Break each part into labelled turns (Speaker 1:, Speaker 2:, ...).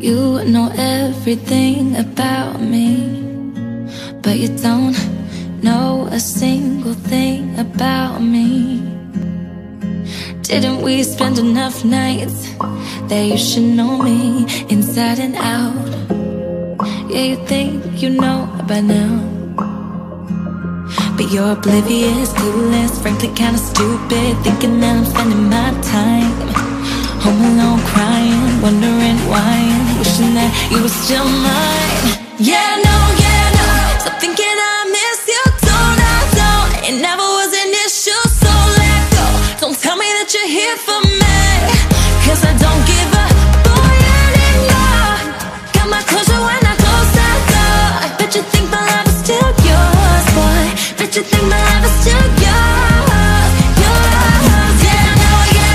Speaker 1: You know everything about me, but you don't know a single thing about me. Didn't we spend enough nights that you should know me inside and out? Yeah, you think you know by now, but you're oblivious, clueless, frankly kinda stupid, thinking that I'm spending my time home alone crying, wondering why, and wishing that you were still mine. Yeah, no, stop thinking I miss you, don't. It never was an issue, so let go. Don't tell me that you're here for me, 'cause I don't give a boy anymore. Got my closure when I close that door. I bet you think my love is still yours, boy. Bet you think my love is still yours, yours. Yeah, no.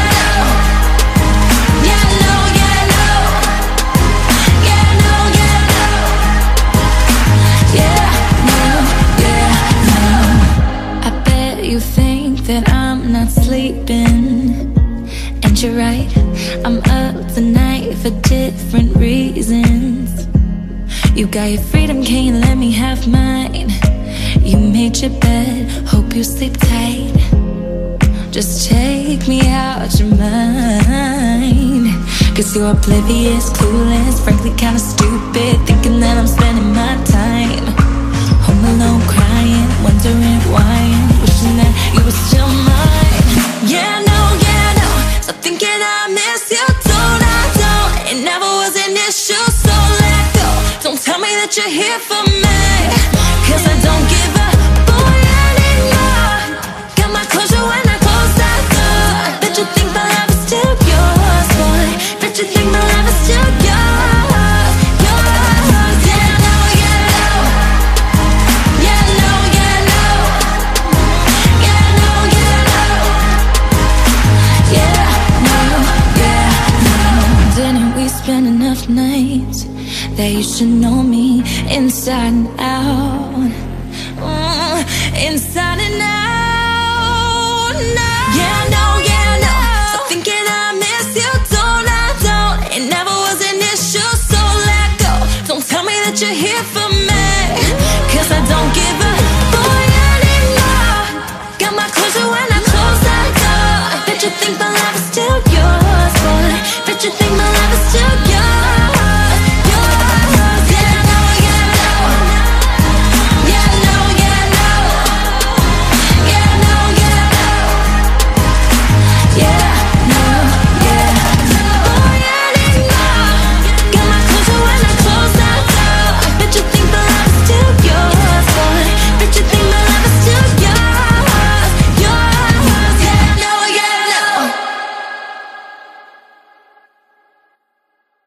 Speaker 1: You think that I'm not sleeping, and you're right, I'm up tonight for different reasons. You got your freedom, can you let me have mine? You made your bed, hope you sleep tight. Just take me out your mind, 'cause you're oblivious, clueless, frankly kinda stupid, thinking that I'm spending my time home alone crying, wondering why, and wishing that you were still mine. Yeah, no. Stop thinking I miss you, don't. It never was an issue, so let go. Don't tell me that you're here for me, 'cause I don't give a boy anymore. Got my closure when I close that door. I bet you think my love is still yours, boy. Bet you think my love is still yours, yours. Yeah, no. Spend enough nights that you should know me inside and out, inside and out.